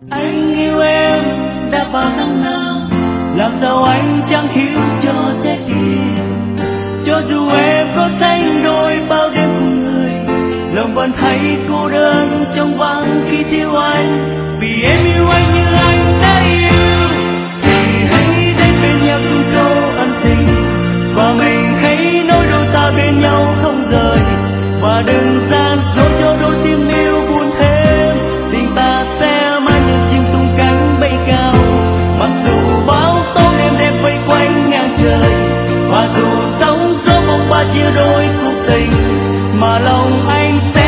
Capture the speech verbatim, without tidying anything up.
Anh yêu em đã bao năm nào, làm sao anh chẳng hiểu cho trái tim. Cho dù em có sánh đôi bao đêm cùng người, lòng vẫn thấy cô đơn trong vắng khi thiếu anh. Vì em yêu anh như anh đã yêu, thì hãy đến bên nhau chung câu ân tình, và mình hãy nói đôi ta bên nhau không rời. Và đừng gian dối cho đôi tim yêu buồn thêm, tình ta sẽ mãi như chim tung cánh bay cao. Mặc dù bão tố đêm đêm vây quanh ngang trời, và dù sóng gió bóng ba chia đôi cuộc tình, mà lòng anh sẽ